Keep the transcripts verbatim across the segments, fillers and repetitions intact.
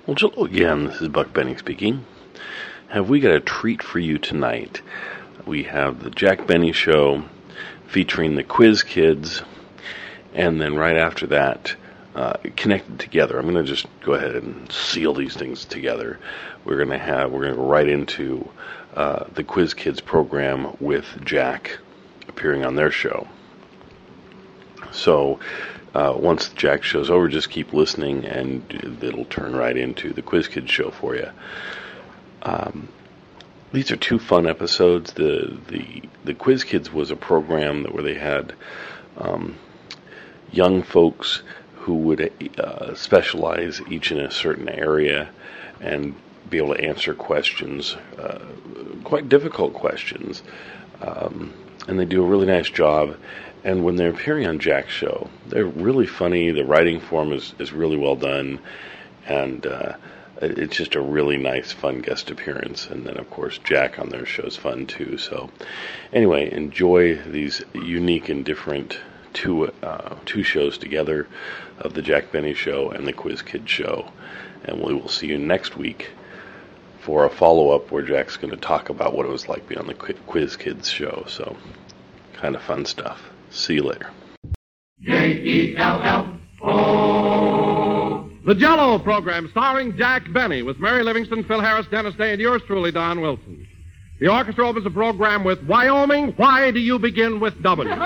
Well, hello again. This is Buck Benny speaking. Have we got a treat for you tonight? We have the Jack Benny Show featuring the Quiz Kids, and then right after that, uh, connected together. I'm going to just go ahead and seal these things together. We're going to have we're going to go right into uh, the Quiz Kids program with Jack appearing on their show. So. Uh, once the Jack show's over, just keep listening, and it'll turn right into the Quiz Kids show for you. Um, these are two fun episodes. The the the Quiz Kids was a program that where they had um, young folks who would uh, specialize each in a certain area and be able to answer questions, uh, quite difficult questions, um, and they do a really nice job. And when they're appearing on Jack's show, they're really funny. The writing form is, is really well done. And uh, it's just a really nice, fun guest appearance. And then, of course, Jack on their show is fun, too. So anyway, enjoy these unique and different two, uh, two shows together of the Jack Benny Show and the Quiz Kids Show. And we will see you next week for a follow-up where Jack's going to talk about what it was like being on the Quiz Kids Show. So kind of fun stuff. See you later. J E L L O The Jell-O program starring Jack Benny with Mary Livingston, Phil Harris, Dennis Day, and yours truly, Don Wilson. The orchestra opens the program with Wyoming, Why Do You Begin with W?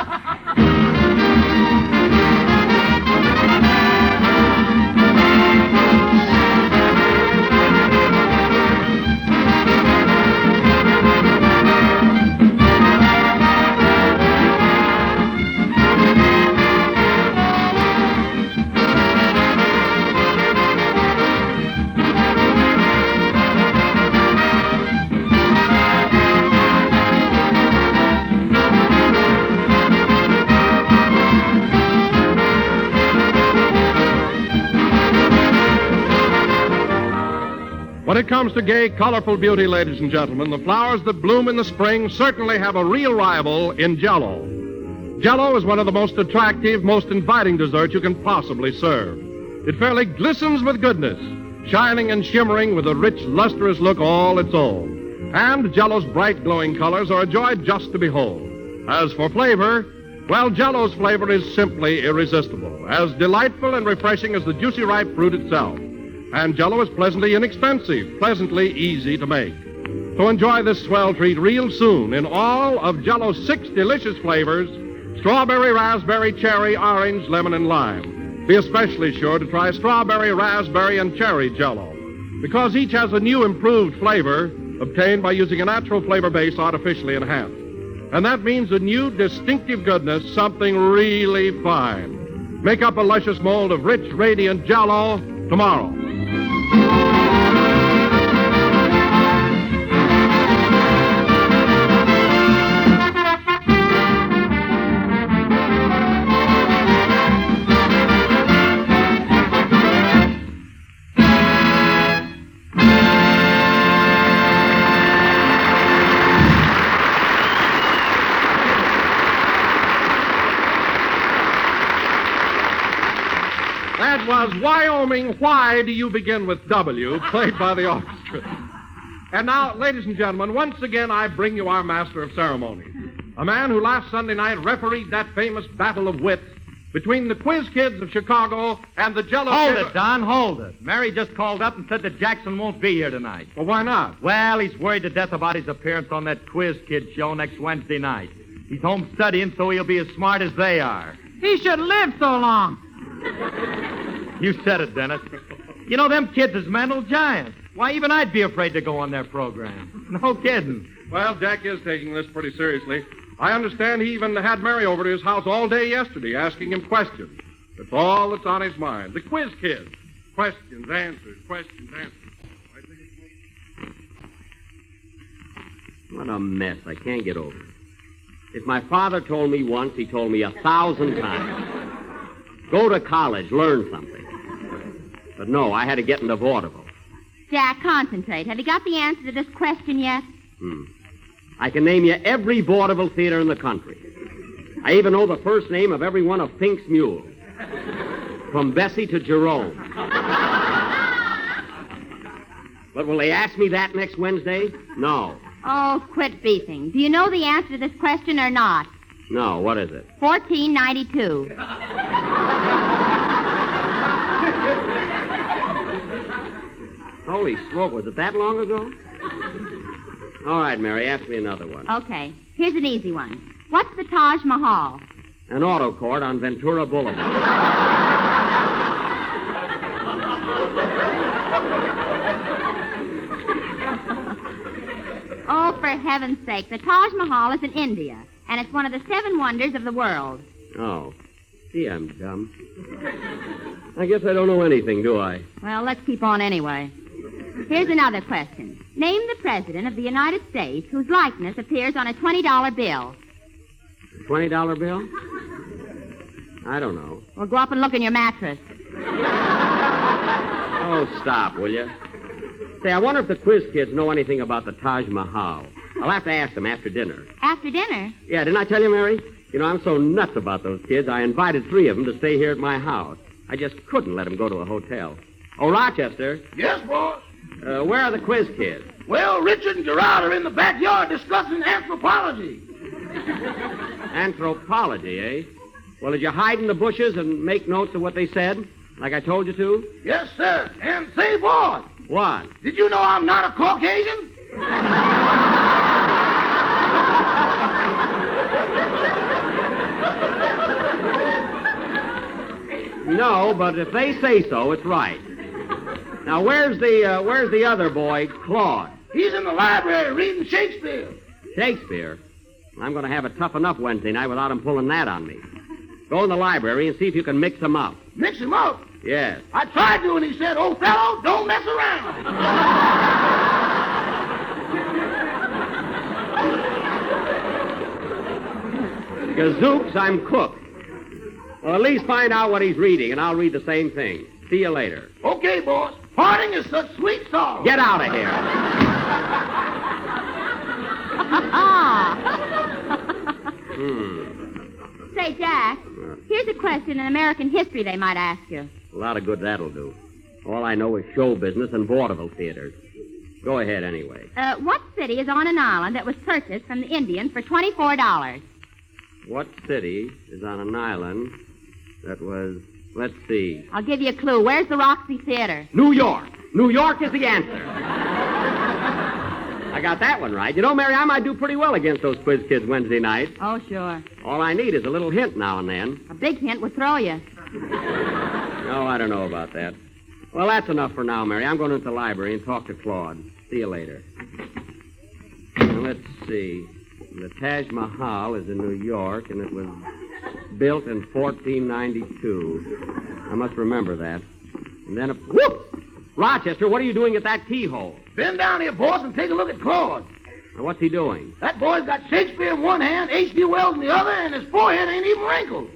When it comes to gay, colorful beauty, ladies and gentlemen, the flowers that bloom in the spring certainly have a real rival in Jell-O. Jell-O is one of the most attractive, most inviting desserts you can possibly serve. It fairly glistens with goodness, shining and shimmering with a rich, lustrous look all its own. And Jell-O's bright, glowing colors are a joy just to behold. As for flavor, well, Jell-O's flavor is simply irresistible, as delightful and refreshing as the juicy, ripe fruit itself. And Jell-O is pleasantly inexpensive, pleasantly easy to make. So enjoy this swell treat real soon in all of Jell-O's six delicious flavors: strawberry, raspberry, cherry, orange, lemon, and lime. Be especially sure to try strawberry, raspberry, and cherry Jell-O, because each has a new improved flavor obtained by using a natural flavor base artificially enhanced. And that means a new distinctive goodness, something really fine. Make up a luscious mold of rich, radiant Jell-O tomorrow. That was Wyoming, Why Do You Begin with W, played by the orchestra. And now, ladies and gentlemen, once again I bring you our master of ceremonies, a man who last Sunday night refereed that famous battle of wits between the Quiz Kids of Chicago and the Jell-O Hold Kids. it, Don, hold it. Mary just called up and said that Jackson won't be here tonight. Well, why not? Well, he's worried to death about his appearance on that Quiz Kid show next Wednesday night. He's home studying so he'll be as smart as they are. He should live so long. You said it, Dennis. You know, them kids is mental giants. Why, even I'd be afraid to go on their program. No kidding. Well, Jack is taking this pretty seriously. I understand he even had Mary over to his house all day yesterday asking him questions. That's all that's on his mind. The Quiz Kids. Questions, answers, questions, answers. What a mess. I can't get over it. If my father told me once, he told me a thousand times. Go to college, learn something. But no, I had to get into vaudeville. Jack, concentrate. Have you got the answer to this question yet? Hmm. I can name you every vaudeville theater in the country. I even know the first name of every one of Pink's mules. From Bessie to Jerome. But will they ask me that next Wednesday? No. Oh, quit beefing. Do you know the answer to this question or not? No, what is it? fourteen ninety-two. Holy smoke, was it that long ago? All right, Mary, ask me another one. Okay. Here's an easy one. What's the Taj Mahal? An auto court on Ventura Boulevard. Oh, for heaven's sake. The Taj Mahal is in India, and it's one of the seven wonders of the world. Oh. Gee, I'm dumb. I guess I don't know anything, do I? Well, let's keep on anyway. Here's another question. Name the President of the United States whose likeness appears on a twenty dollar bill. twenty dollar bill? I don't know. Well, go up and look in your mattress. Oh, stop, will you? Say, I wonder if the quiz kids know anything about the Taj Mahal. I'll have to ask them after dinner. After dinner? Yeah, didn't I tell you, Mary? You know, I'm so nuts about those kids, I invited three of them to stay here at my house. I just couldn't let them go to a hotel. Oh, Rochester, Yes, boss. uh, where are the quiz kids? Well, Richard and Gerard are in the backyard discussing anthropology. Anthropology, eh? Well, did you hide in the bushes and make notes of what they said, like I told you to? Yes, sir. And say, boss, What? did you know I'm not a Caucasian? No, but if they say so, it's right. Now, where's the uh, where's the other boy, Claude? He's in the library reading Shakespeare. Shakespeare? I'm going to have a tough enough Wednesday night without him pulling that on me. Go in the library and see if you can mix them up. Mix him up. Yes. I tried to, and he said, "Oh, fellow, don't mess around." Gazooks, I'm cooked. Well, at least find out what he's reading, and I'll read the same thing. See you later. Okay, boss. Parting is such sweet sorrow. Get out of here. hmm. Say, Jack, here's a question in American history they might ask you. A lot of good that'll do. All I know is show business and vaudeville theaters. Go ahead anyway. Uh, what city is on an island that was purchased from the Indians for twenty-four dollars? What city is on an island that was, let's see, I'll give you a clue. Where's the Roxy Theater? New York. New York is the answer. I got that one right. You know, Mary, I might do pretty well against those quiz kids Wednesday night. Oh, sure. All I need is a little hint now and then. A big hint would throw you. No, I don't know about that. Well, that's enough for now, Mary. I'm going into the library and talk to Claude. See you later. Now, let's see. The Taj Mahal is in New York, and it was built in fourteen ninety-two. I must remember that. And then, a, whoop! Rochester, what are you doing at that keyhole? Bend down here, boss, and take a look at Claude. Now, what's he doing? That boy's got Shakespeare in one hand, H G Wells in the other, and his forehead ain't even wrinkled.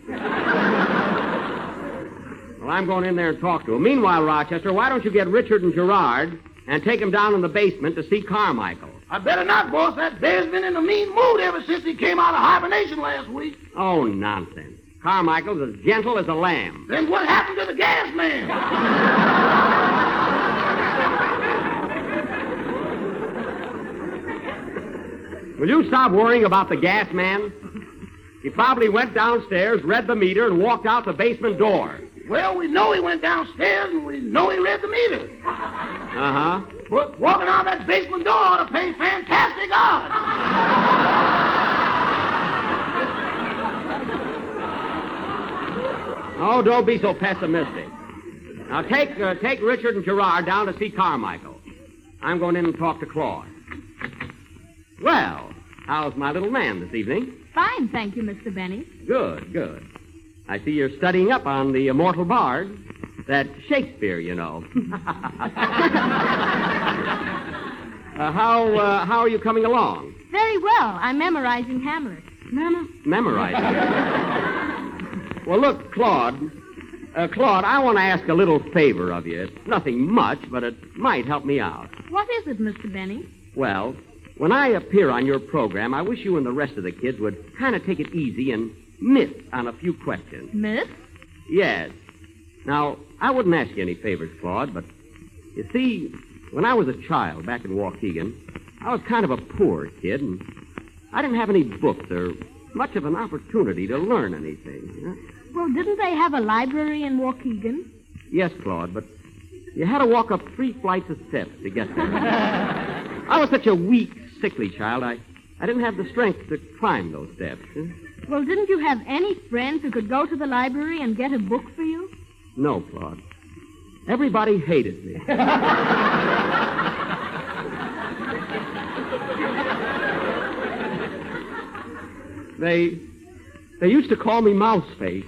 Well, I'm going in there and talk to him. Meanwhile, Rochester, why don't you get Richard and Gerard and take them down in the basement to see Carmichael? I better not, boss. That bear's been in a mean mood ever since he came out of hibernation last week. Oh, nonsense. Carmichael's as gentle as a lamb. Then what happened to the gas man? Will you stop worrying about the gas man? He probably went downstairs, read the meter, and walked out the basement door. Well, we know he went downstairs, and we know he read the meter. Uh-huh. But walking out that basement door ought to pay fantastic odds. Oh, don't be so pessimistic. Now, take uh, take Richard and Gerard down to see Carmichael. I'm going in and talk to Claude. Well, how's my little man this evening? Fine, thank you, Mister Benny. Good, good. I see you're studying up on the immortal bard. That Shakespeare, you know. uh, how uh, how are you coming along? Very well. I'm memorizing Hamlet. Mem- Memorizing. Well, look, Claude. Uh, Claude, I want to ask a little favor of you. It's nothing much, but it might help me out. What is it, Mister Benny? Well, when I appear on your program, I wish you and the rest of the kids would kind of take it easy and miss on a few questions. Miss? Yes. Now, I wouldn't ask you any favors, Claude, but you see, When I was a child back in Waukegan, I was kind of a poor kid, and I didn't have any books or much of an opportunity to learn anything. Well, didn't they have a library in Waukegan? Yes, Claude, but you had to walk up three flights of steps to get there. I was such a weak, sickly child, I, I didn't have the strength to climb those steps. Well, didn't you have any friends who could go to the library and get a book for you? No, Claude. Everybody hated me. They they used to call me Mouseface.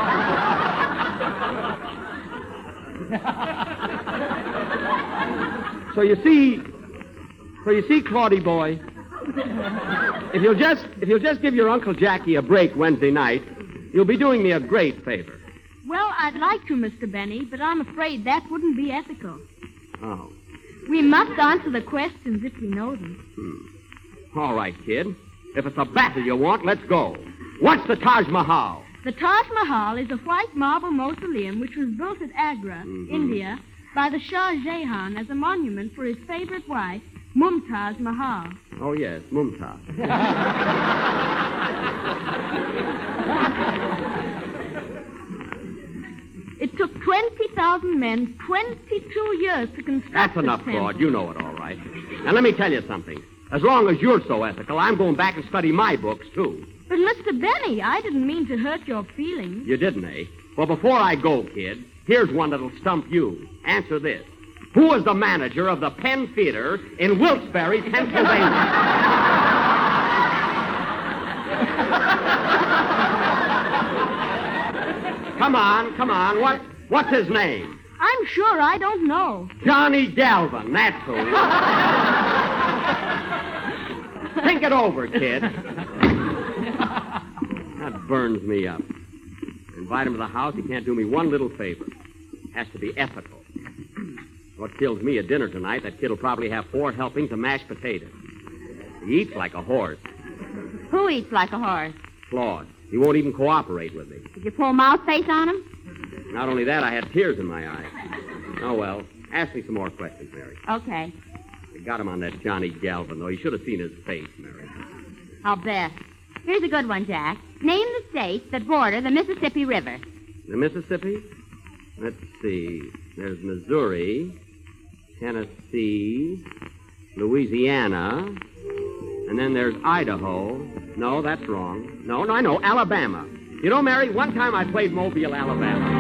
So you see, so you see, Claudie boy, if you'll just if you'll just give your Uncle Jackie a break Wednesday night, you'll be doing me a great favor. Well, I'd like to, Mister Benny, but I'm afraid that wouldn't be ethical. Oh. We must answer the questions if we know them. Hmm. All right, kid. If it's a battle you want, let's go. What's the Taj Mahal? The Taj Mahal is a white marble mausoleum which was built at Agra, Mm-hmm. India, by the Shah Jahan as a monument for his favorite wife, Mumtaz Mahal. Oh, yes, Mumtaz. It took twenty thousand men twenty-two years to construct That's this enough, temple. Claude. You know it all right. Now, let me tell you something. As long as you're so ethical, I'm going back and study my books, too. But, Mister Benny, I didn't mean to hurt your feelings. You didn't, eh? Well, before I go, kid, here's one that'll stump you. Answer this. Who was the manager of the Penn Theater in Wilkes-Barre, Pennsylvania? Come on, come on. What, what's his name? I'm sure I don't know. Johnny Galvin, that's who. Think it over, kid. That burns me up. Invite him to the house, he can't do me one little favor. Has to be ethical. What kills me at dinner tonight, that kid'll probably have four helpings of mashed potatoes. He eats like a horse. Who eats like a horse? Claude. He won't even cooperate with me. Did you pull mouth face on him? Not only that, I had tears in my eyes. Oh, well. Ask me some more questions, Mary. Okay. I got him on that Johnny Galvin, though. You should have seen his face, Mary. I'll bet. Here's a good one, Jack. Name the states that border the Mississippi River. The Mississippi? Let's see. There's Missouri, Tennessee, Louisiana, and then there's Idaho. No, that's wrong. No, no, I know. Alabama. You know, Mary, one time I played Mobile, Alabama.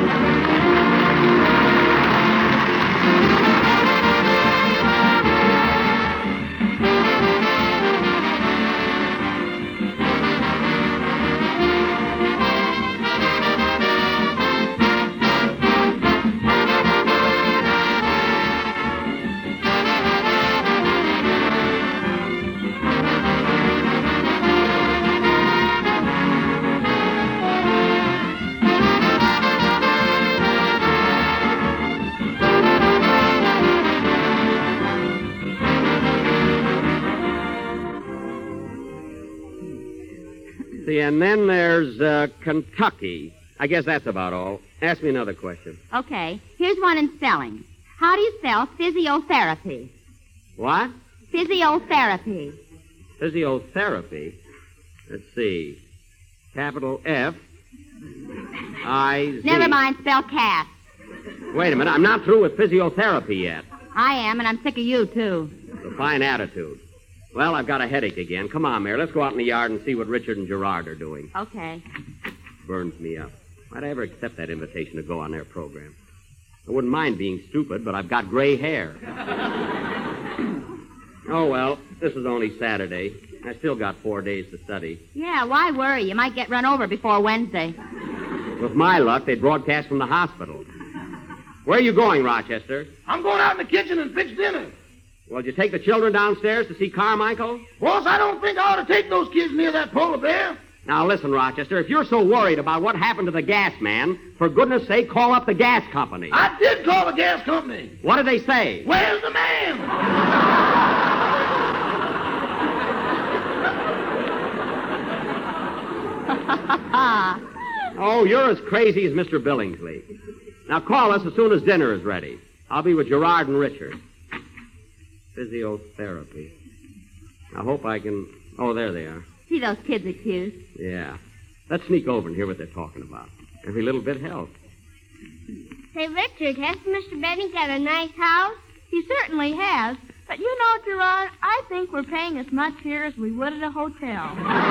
And then there's uh, Kentucky. I guess that's about all. Ask me another question. Okay. Here's one in spelling. How do you spell physiotherapy? What? Physiotherapy. Physiotherapy? Let's see. Capital F. I Z. Never mind, spell cast. Wait a minute. I'm not through with physiotherapy yet. I am, and I'm sick of you, too. It's a fine attitude. Well, I've got a headache again. Come on, Mary. Let's go out in the yard and see what Richard and Gerard are doing. Okay. Burns me up. Why'd I ever accept that invitation to go on their program? I wouldn't mind being stupid, but I've got gray hair. Oh, well, this is only Saturday. I still got four days to study. Yeah, why worry? You might get run over before Wednesday. With my luck, they'd broadcast from the hospital. Where are you going, Rochester? I'm going out in the kitchen and fix dinner. Well, did you take the children downstairs to see Carmichael? Boss, I don't think I ought to take those kids near that polar bear. Now, listen, Rochester, if you're so worried about what happened to the gas man, for goodness sake, call up the gas company. I did call the gas company. What did they say? Where's the man? Oh, you're as crazy as Mister Billingsley. Now, call us as soon as dinner is ready. I'll be with Gerard and Richard. Physiotherapy. I hope I can... Oh, there they are. See those kids accused? Yeah. Let's sneak over and hear what they're talking about. Every little bit helps. Say, Richard, hasn't Mister Benny got a nice house? He certainly has. But you know, Gerard, I think we're paying as much here as we would at a hotel.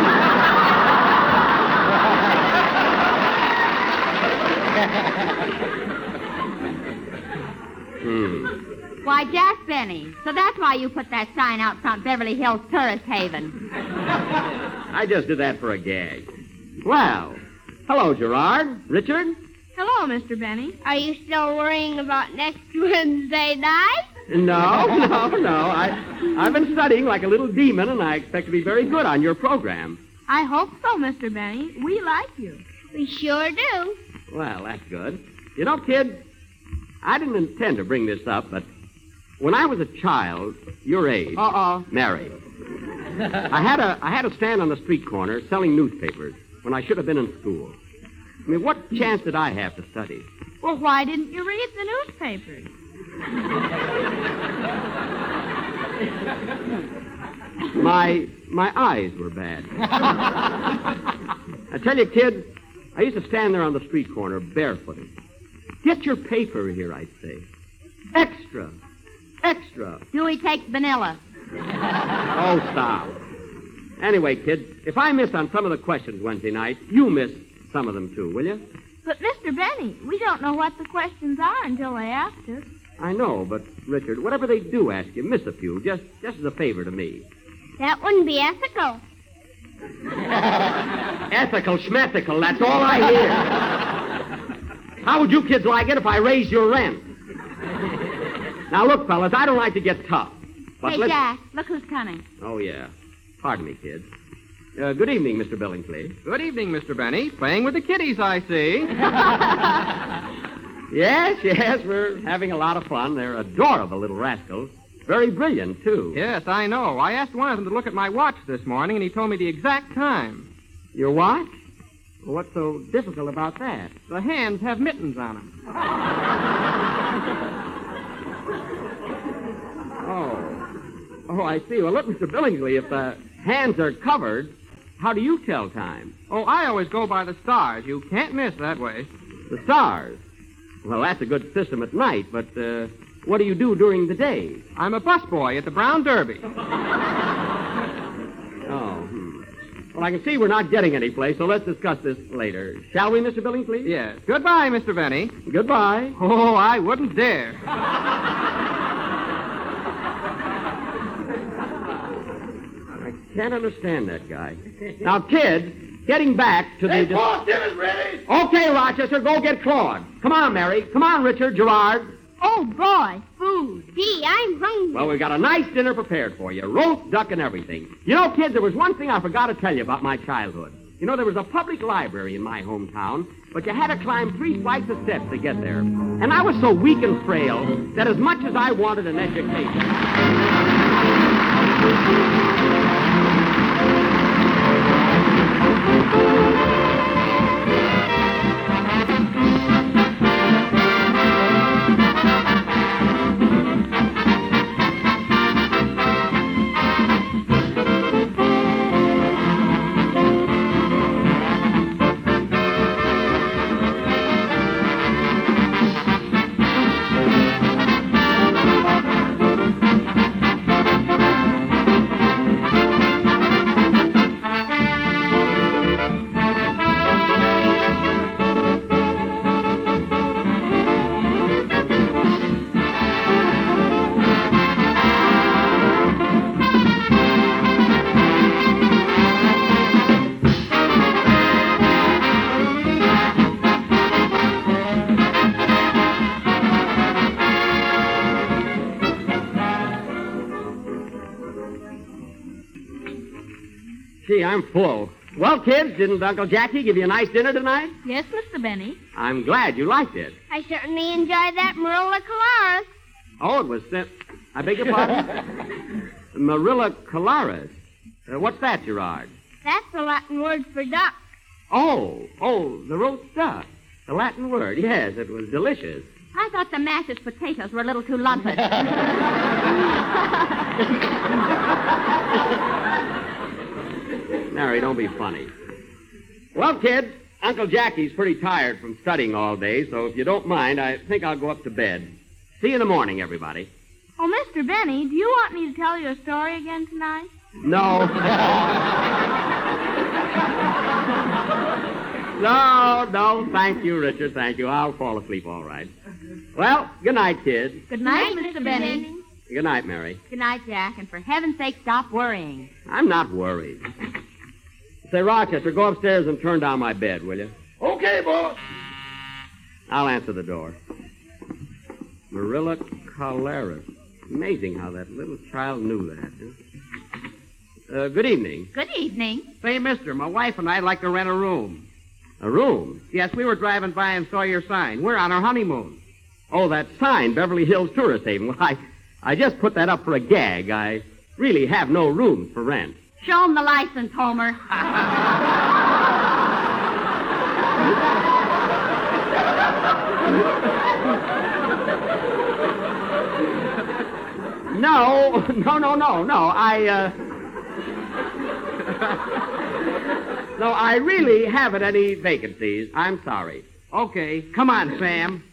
Hmm. Why, Jack Benny. So that's why you put that sign out front, Beverly Hills Tourist Haven. I just did that for a gag. Well, hello, Gerard. Richard? Hello, Mister Benny. Are you still worrying about next Wednesday night? No, no, no. I, I've been studying like a little demon, and I expect to be very good on your program. I hope so, Mister Benny. We like you. We sure do. Well, that's good. You know, kid, I didn't intend to bring this up, but when I was a child, your age, Uh-oh. Mary, I had a I had a stand on the street corner selling newspapers when I should have been in school. I mean, what chance did I have to study? Well, why didn't you read the newspapers? My my eyes were bad. I tell you, kid, I used to stand there on the street corner barefooted. Get your paper here, I'd say. Extra. Extra. Dewey takes vanilla. Oh, stop. Anyway, kid, if I miss on some of the questions Wednesday night, you miss some of them too, will you? But, Mister Benny, we don't know what the questions are until they ask us. I know, but, Richard, whatever they do ask you, miss a few, just, just as a favor to me. That wouldn't be ethical. Ethical, schmethical, that's all I hear. How would you kids like it if I raised your rent? Now, look, fellas, I don't like to get tough. But Hey, let's... Jack, look who's coming. Oh, yeah. Pardon me, kids. Uh, good evening, Mister Billingsley. Good evening, Mister Benny. Playing with the kiddies, I see. Yes, yes, we're having a lot of fun. They're adorable little rascals. Very brilliant, too. Yes, I know. I asked one of them to look at my watch this morning, and he told me the exact time. Your watch? Well, what's so difficult about that? The hands have mittens on them. Oh. Oh, I see. Well, look, Mister Billingsley, if the hands are covered, how do you tell time? Oh, I always go by the stars. You can't miss that way. The stars? Well, that's a good system at night, but uh, what do you do during the day? I'm a busboy at the Brown Derby. Oh, hmm. Well, I can see we're not getting any place, so let's discuss this later. Shall we, Mister Billingsley? Yes. Goodbye, Mister Benny. Goodbye. Oh, I wouldn't dare. I can't understand that guy. Now, kids, getting back to the... Hey, boss, dinner's ready. Okay, Rochester, go get Claude. Come on, Mary. Come on, Richard, Gerard. Oh, boy, food. Gee, I'm hungry. Well, we've got a nice dinner prepared for you. Roast duck and everything. You know, kids, there was one thing I forgot to tell you about my childhood. You know, there was a public library in my hometown, but you had to climb three flights of steps to get there. And I was so weak and frail that as much as I wanted an education... Gee, I'm full. Well, kids, didn't Uncle Jackie give you a nice dinner tonight? Yes, Mister Benny. I'm glad you liked it. I certainly enjoyed that Marilla Colaris. Oh, it was sent... I beg your pardon? Marilla Colaris. Uh, what's that, Gerard? That's the Latin word for duck. Oh, oh, the roast duck. The Latin word. Yes, it was delicious. I thought the mashed potatoes were a little too lumpy. Mary, don't be funny. Well, kids, Uncle Jackie's pretty tired from studying all day, so if you don't mind, I think I'll go up to bed. See you in the morning, everybody. Oh, Mister Benny, do you want me to tell you a story again tonight? No. No, no, thank you, Richard, thank you. I'll fall asleep all right. Well, good night, kids. Good night, Mister Benny. Good night, Mary. Good night, Jack, and for heaven's sake, stop worrying. I'm not worried. Say, Rochester, go upstairs and turn down my bed, will you? Okay, boss. I'll answer the door. Marilla Collaris. Amazing how that little child knew that. Huh? Uh, good evening. Good evening. Say, mister, my wife and I'd like to rent a room. A room? Yes, we were driving by and saw your sign. We're on our honeymoon. Oh, that sign, Beverly Hills Tourist Haven. Well, I, I just put that up for a gag. I really have no room for rent. Show him the license, Homer. No, no, no, no, no. I, uh... no, I really haven't any vacancies. I'm sorry. Okay, come on, Sam.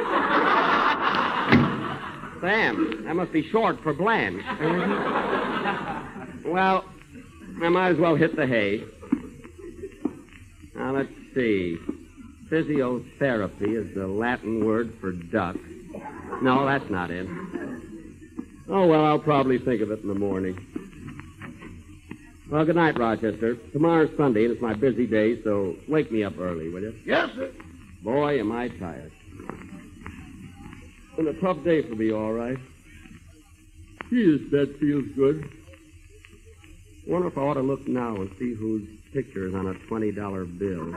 Sam, that must be short for Blanche. Well, I might as well hit the hay. Now, let's see. Physiotherapy is the Latin word for duck. No, that's not it. Oh, well, I'll probably think of it in the morning. Well, good night, Rochester. Tomorrow's Sunday, and it's my busy day, so wake me up early, will you? Yes, sir. Boy, am I tired. It's been a tough day for me, all right. Gee, this bed feels good. Wonder if I ought to look now and see whose picture is on a twenty dollar bill.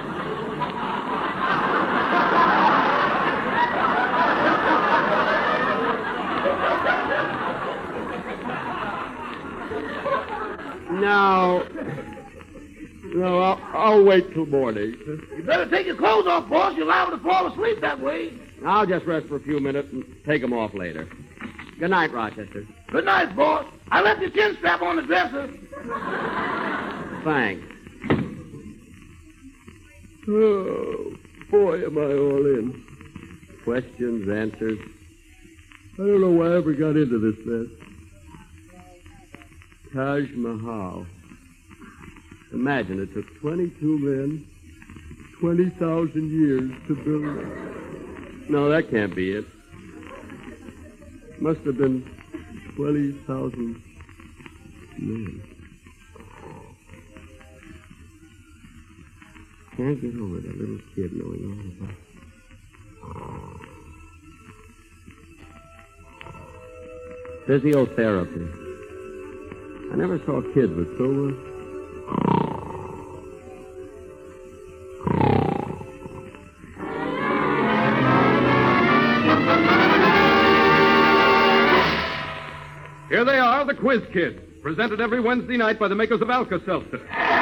No. No, I'll, I'll wait till morning. You better take your clothes off, boss. You're liable to fall asleep that way. I'll just rest for a few minutes and take them off later. Good night, Rochester. Good night, boss. I left your chin strap on the dresser. Thanks. Oh, boy, am I all in. Questions, answers. I don't know why I ever got into this mess. Taj Mahal. Imagine it took twenty-two men, twenty thousand years to build it. No, that can't be it. Must have been twenty thousand men. Can't get over that little kid knowing all about it. Physiotherapy. I never saw kids with so much. Here they are, the Quiz Kids, presented every Wednesday night by the makers of Alka-Seltzer.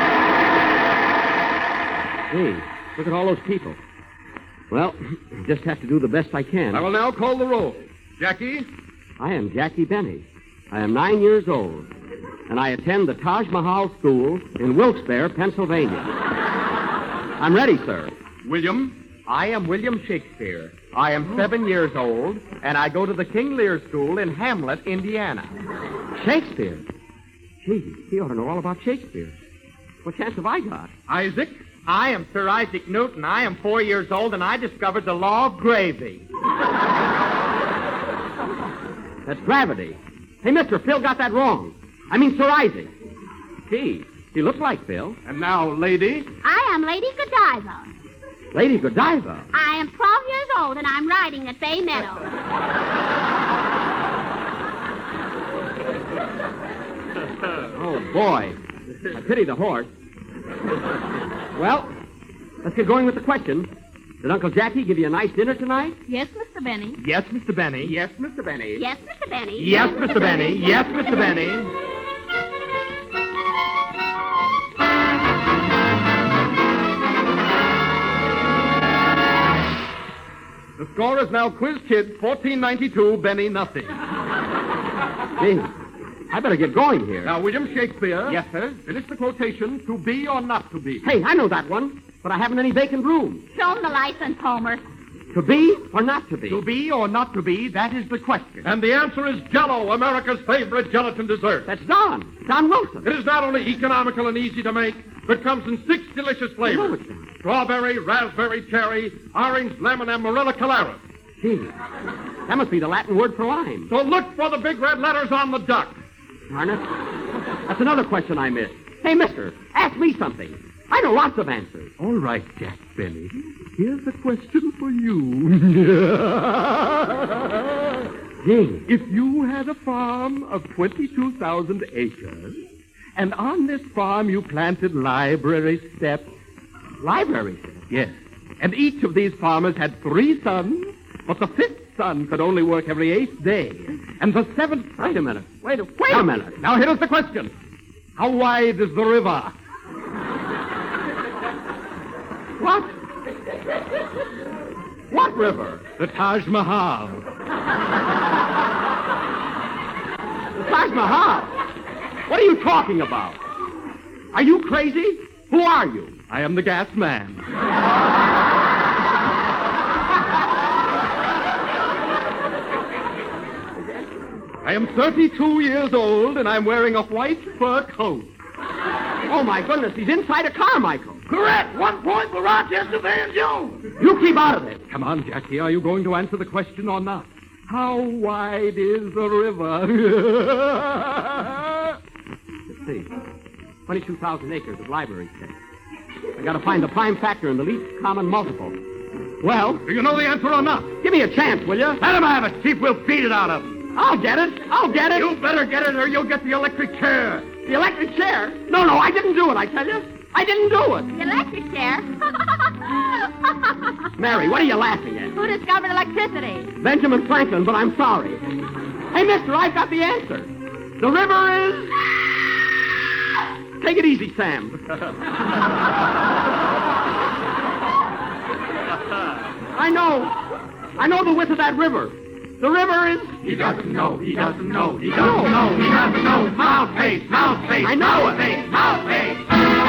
Hey, look at all those people. Well, just have to do the best I can. I will now call the roll. Jackie? I am Jackie Benny. I am nine years old, and I attend the Taj Mahal School in Wilkes-Barre, Pennsylvania. I'm ready, sir. William? I am William Shakespeare. I am seven years old, and I go to the King Lear School in Hamlet, Indiana. Shakespeare? Gee, he ought to know all about Shakespeare. What chance have I got? Isaac? I am Sir Isaac Newton. I am four years old, and I discovered the law of gravy. That's gravity. Hey, mister, Phil got that wrong. I mean, Sir Isaac. Gee, he looks like Phil. And now, lady? I am Lady Godiva. Lady Godiva. I am twelve years old, and I'm riding at Bay Meadow. Oh, boy. I pity the horse. Well, let's get going with the questions. Did Uncle Jackie give you a nice dinner tonight? Yes, Mister Benny. Yes, Mister Benny. Yes, Mister Benny. Yes, Mister Benny. Yes, Mister Benny. Yes, Mister Benny. The score is now Quiz Kid fourteen ninety-two, Benny nothing. Gee, I better get going here. Now, William Shakespeare. Yes, sir? Finish the quotation, to be or not to be. Hey, I know that one, but I haven't any vacant room. Show him the license, Homer. To be or not to be? To be or not to be, that is the question. And the answer is Jell-O, America's favorite gelatin dessert. That's Don. Don Wilson. It is not only economical and easy to make, but comes in six delicious flavors. Strawberry, raspberry, cherry, orange, lemon, and Marilla Calaris. Gee, that must be the Latin word for lime. So look for the big red letters on the duck. Darn it. That's another question I missed. Hey, mister, ask me something. I know lots of answers. All right, Jack Benny. Here's a question for you. Gee. If you had a farm of twenty-two thousand acres, and on this farm you planted library steps. Library steps? Yes. And each of these farmers had three sons, but the fifth son could only work every eighth day. And the seventh... Wait a minute. Wait a, wait a minute. Now, here's the question. How wide is the river? What? What river? The Taj Mahal. The Taj Mahal? What are you talking about? Are you crazy? Who are you? I am the gas man. I am thirty-two years old, and I'm wearing a white fur coat. Oh, my goodness, he's inside a Carmichael. Correct. One point for Rochester Van Jones. You keep out of it. Come on, Jackie. Are you going to answer the question or not? How wide is the river? Let's see. twenty-two thousand acres of library space. I got to find the prime factor in the least common multiple. Well, Do you know the answer or not? give me a chance, will you? Let him have it. Chief, we'll beat it out of him. I'll get it. I'll get it. You better get it or you'll get the electric chair. The electric chair? No, no, I didn't do it, I tell you. I didn't do it. The electric chair? Mary, what are you laughing at? Who discovered electricity? Benjamin Franklin, but I'm sorry. Hey, mister, I've got the answer. The river is... Take it easy, Sam. I know. I know the width of that river. The river is... He doesn't know. He doesn't know. He doesn't know. He doesn't know. Mouth face. Mouth face. I know it. Face. Mouth face.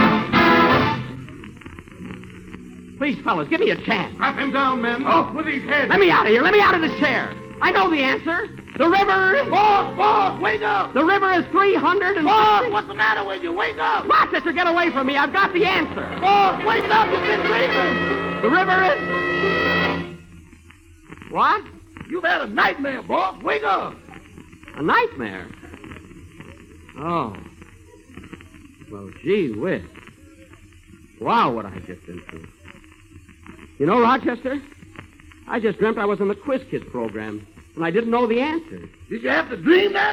Please, fellas, give me a chance. Strap him down, men. Off with his head. Let me out of here. Let me out of this chair. I know the answer. The river is... Boss, boss, wake up. The river is three hundred and... Boss, what's the matter with you? Wake up. Rochester, get away from me. I've got the answer. Boss, wake up. You've been dreaming. The river is... What? You've had a nightmare, boss. Wake up. A nightmare? Oh. Well, gee whiz. Wow, what I just been through. You know, Rochester, I just dreamt I was in the Quiz Kids program, and I didn't know the answer. Did you have to dream that?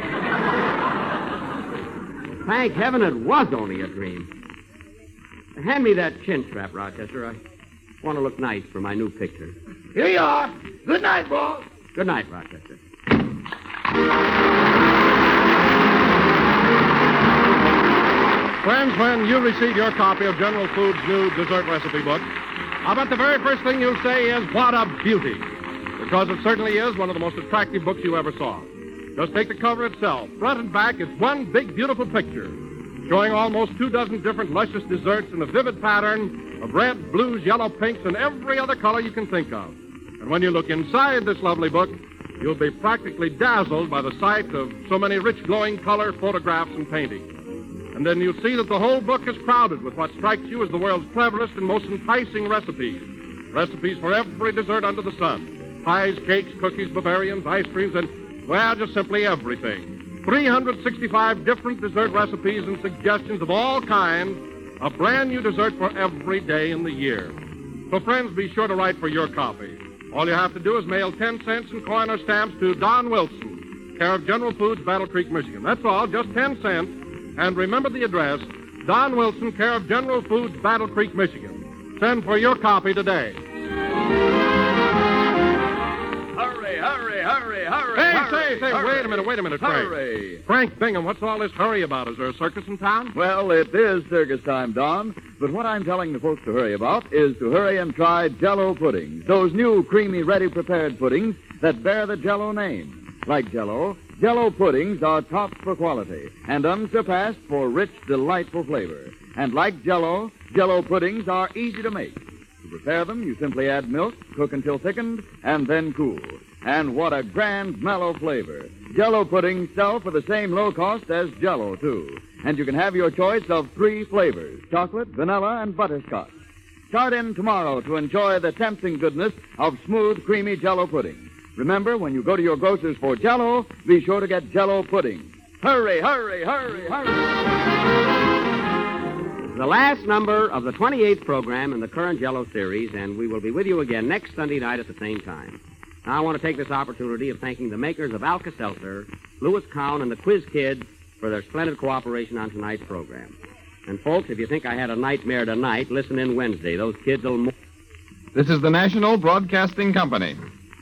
Thank heaven it was only a dream. Hand me that chin strap, Rochester. I want to look nice for my new picture. Here you are. Good night, boss. Good night, Rochester. Friends, when you receive your copy of General Foods' new dessert recipe book, I bet the very first thing you'll say is, what a beauty. Because it certainly is one of the most attractive books you ever saw. Just take the cover itself. Front and back, it's one big, beautiful picture, showing almost two dozen different luscious desserts in a vivid pattern of red, blues, yellow, pinks, and every other color you can think of. And when you look inside this lovely book, you'll be practically dazzled by the sight of so many rich, glowing color, photographs, and paintings. And then you'll see that the whole book is crowded with what strikes you as the world's cleverest and most enticing recipes. Recipes for every dessert under the sun. Pies, cakes, cookies, Bavarians, ice creams, and, well, just simply everything. three hundred sixty-five different dessert recipes and suggestions of all kinds. A brand new dessert for every day in the year. So, friends, be sure to write for your copy. All you have to do is mail ten cents in coin or stamps to Don Wilson, care of General Foods, Battle Creek, Michigan. That's all, just ten cents. And remember the address, Don Wilson, care of General Foods, Battle Creek, Michigan. Send for your copy today. Hurry, hurry, hurry, hurry. Hey, hurry. say, say, wait a minute, wait a minute, Frank. Hurry. Frank Bingham, what's all this hurry about? Is there a circus in town? Well, it is circus time, Don. But what I'm telling the folks to hurry about is to hurry and try Jell-O puddings. Those new creamy, ready-prepared puddings that bear the Jell-O name. Like Jell-O, Jell-O puddings are tops for quality and unsurpassed for rich, delightful flavor. And like Jell-O, Jell-O puddings are easy to make. To prepare them, you simply add milk, cook until thickened, and then cool. And what a grand, mellow flavor. Jell-O puddings sell for the same low cost as Jell-O, too. And you can have your choice of three flavors, chocolate, vanilla, and butterscotch. Start in tomorrow to enjoy the tempting goodness of smooth, creamy Jell-O pudding. Remember, when you go to your grocer's for Jell-O, be sure to get Jell-O pudding. Hurry, hurry, hurry, hurry. The last number of the twenty-eighth program in the current Jell-O series, and we will be with you again next Sunday night at the same time. Now, I want to take this opportunity of thanking the makers of Alka-Seltzer, Louis Cowan, and the Quiz Kids for their splendid cooperation on tonight's program. And, folks, if you think I had a nightmare tonight, listen in Wednesday. Those kids will... Mo- This is the National Broadcasting Company.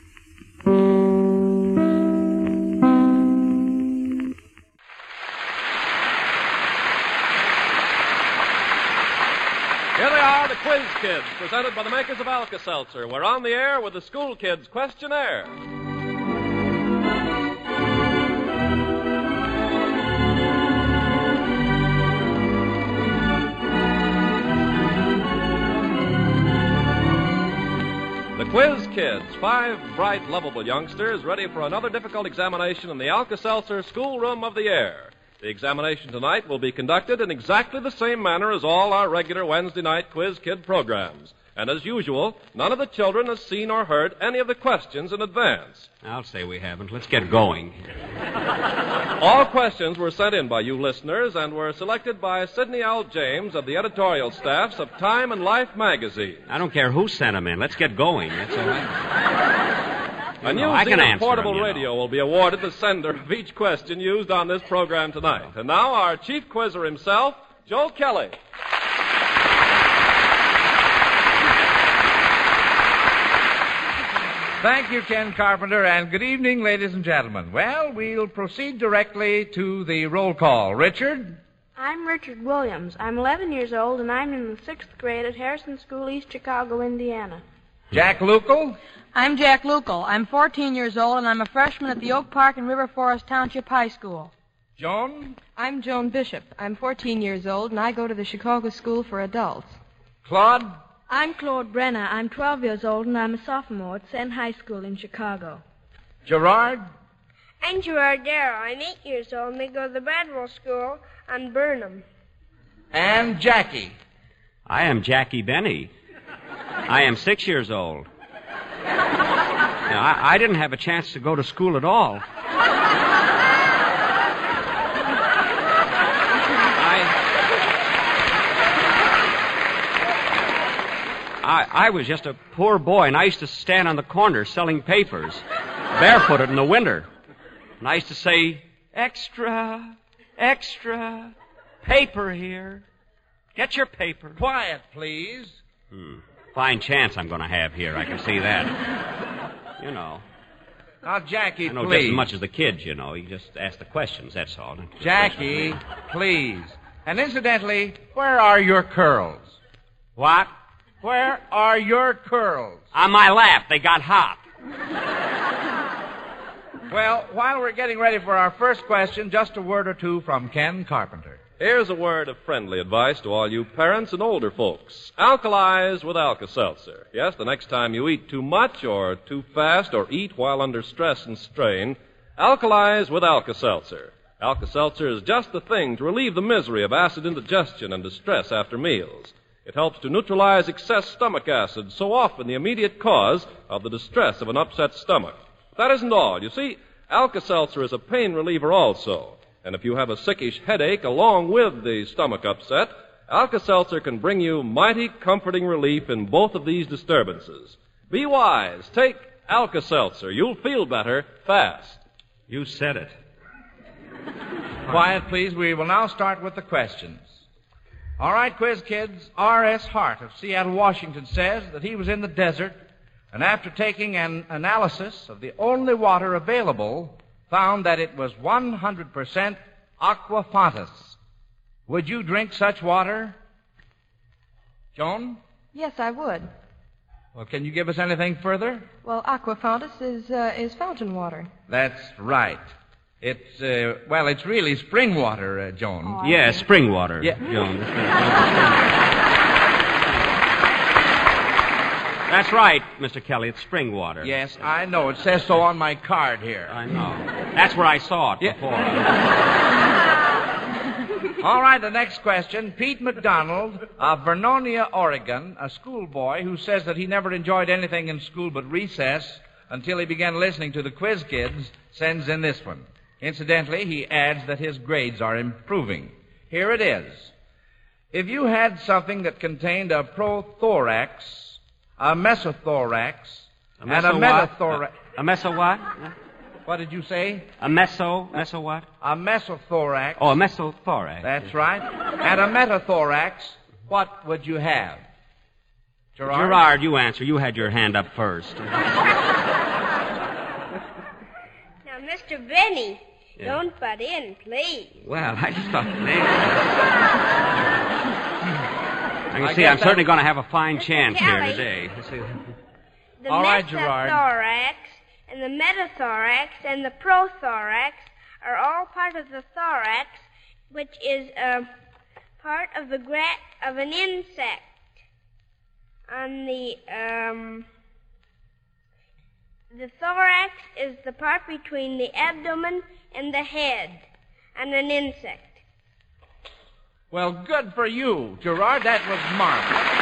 Here they are, the Quiz Kids, presented by the makers of Alka-Seltzer. We're on the air with the School Kids Questionnaire. The Quiz Kids, five bright, lovable youngsters ready for another difficult examination in the Alka-Seltzer schoolroom of the air. The examination tonight will be conducted in exactly the same manner as all our regular Wednesday night Quiz Kid programs. And as usual, none of the children has seen or heard any of the questions in advance. I'll say we haven't. Let's get going. All questions were sent in by you listeners and were selected by Sidney L. James of the editorial staffs of Time and Life magazine. I don't care who sent them in. Let's get going. That's all right. A new know, I can Zenith answer portable them, you radio know. will be awarded the sender of each question used on this program tonight. And now our chief quizzer himself, Joe Kelly. Thank you, Ken Carpenter, and good evening, ladies and gentlemen. Well, we'll proceed directly to the roll call. Richard? I'm Richard Williams. I'm eleven years old, and I'm in the sixth grade at Harrison School, East Chicago, Indiana. Jack Lukel? I'm Jack Lukel. I'm fourteen years old, and I'm a freshman at the Oak Park and River Forest Township High School. Joan? I'm Joan Bishop. I'm fourteen years old, and I go to the Chicago School for Adults. Claude? I'm Claude Brenner. I'm twelve years old, and I'm a sophomore at Senn High School in Chicago. Gerard? I'm Gerard Darrow. I'm eight years old, and I go to the Bradwell School on Burnham. And Jackie? I am Jackie Benny. I am six years old. Now, I, I didn't have a chance to go to school at all. I, I was just a poor boy, and I used to stand on the corner selling papers, barefooted in the winter. And I used to say, extra, extra, paper here. Get your paper. Quiet, please. Hmm. Fine chance I'm going to have here. I can see that. You know. Now, Jackie, I know please. just as much as the kids, you know. You just ask the questions, that's all. Jackie, please. And incidentally, where are your curls? What? Where are your curls? On my lap. They got hot. Well, while we're getting ready for our first question, just a word or two from Ken Carpenter. Here's a word of friendly advice to all you parents and older folks. Alkalize with Alka-Seltzer. Yes, the next time you eat too much or too fast or eat while under stress and strain, alkalize with Alka-Seltzer. Alka-Seltzer is just the thing to relieve the misery of acid indigestion and distress after meals. It helps to neutralize excess stomach acid, so often the immediate cause of the distress of an upset stomach. That isn't all. You see, Alka-Seltzer is a pain reliever also. And if you have a sickish headache along with the stomach upset, Alka-Seltzer can bring you mighty comforting relief in both of these disturbances. Be wise. Take Alka-Seltzer. You'll feel better fast. You said it. Quiet, please. We will now start with the questions. All right, quiz kids. R S. Hart of Seattle, Washington says that he was in the desert, and after taking an analysis of the only water available, found that it was one hundred percent aquafontis. Would you drink such water? Joan? Yes, I would. Well, can you give us anything further? Well, aquafontis is uh, is fountain water. That's right. It's, uh, well, it's really spring water, uh, Joan. Oh, yeah, see. spring water, Yeah. Joan. That's right, Mister Kelly. It's spring water. Yes, I know. It says so on my card here. I know. That's where I saw it Yeah. before. All right, the next question. Pete McDonald of Vernonia, Oregon, a schoolboy who says that he never enjoyed anything in school but recess until he began listening to the Quiz Kids, sends in this one. Incidentally, he adds that his grades are improving. Here it is. If you had something that contained a prothorax, a mesothorax, A and a meso what? metathorax... A, a meso what? What did you say? A meso, meso what? A mesothorax. Oh, a mesothorax. That's right. And a metathorax, what would you have? Gerard? Gerard, you answer. You had your hand up first. Now, Mister Benny, Yeah. don't butt in, please. Well, I just thought... I can I see guess I'm certainly that- going to have a fine chance here Kelly. today. Let's see. The All right, Gerard. mesothorax and the metathorax and the prothorax are all part of the thorax, which is a part of the gra- of an insect. On the um, the thorax is the part between the abdomen and the head, and an insect. Well, good for you, Gerard. That was marvelous.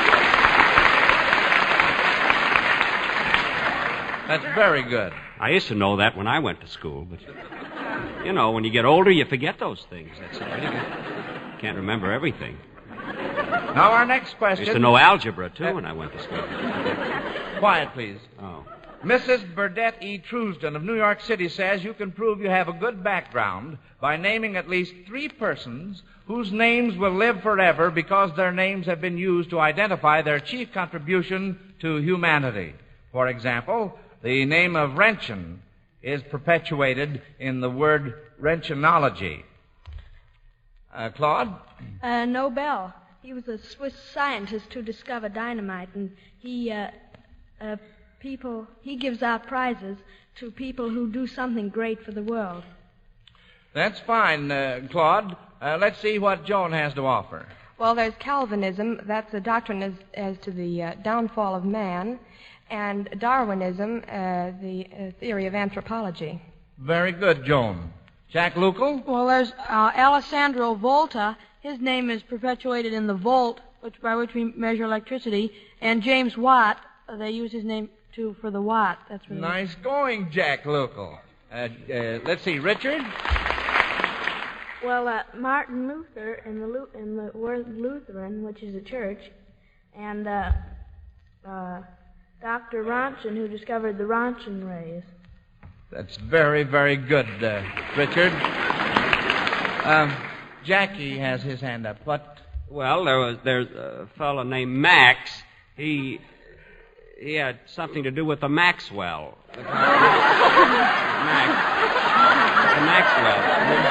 That's very good. I used to know that when I went to school, but, you know, when you get older, you forget those things. That's all. You can't remember everything. Now, our next I question... used to know algebra, too, when I went to school. Quiet, please. Oh. Missus Burdette E. Truesdon of New York City says you can prove you have a good background by naming at least three persons whose names will live forever because their names have been used to identify their chief contribution to humanity. For example, the name of Roentgen is perpetuated in the word Roentgenology. Uh, Claude? Uh, Nobel. He was a Swiss scientist who discovered dynamite, and he, uh, uh, people, he gives out prizes to people who do something great for the world. That's fine, uh, Claude. Uh, let's see what Joan has to offer. Well, there's Calvinism. That's a doctrine as, as to the uh, downfall of man. And Darwinism, uh, the uh, theory of anthropology. Very good, Joan. Jack Lucal? Well, there's uh, Alessandro Volta. His name is perpetuated in the volt, which by which we measure electricity. And James Watt, uh, they use his name too for the watt. That's really Nice going, Jack Lucal. Uh, uh, let's see, Richard? Well, uh, Martin Luther in the Lu- in the word Lutheran, which is a church, and uh, uh, Doctor Rontgen, who discovered the Rontgen rays. That's very, very good, uh, Richard. Um, Jackie has his hand up. What? Well, there was there's a fellow named Max. He he had something to do with the Maxwell. The Max. The Maxwell.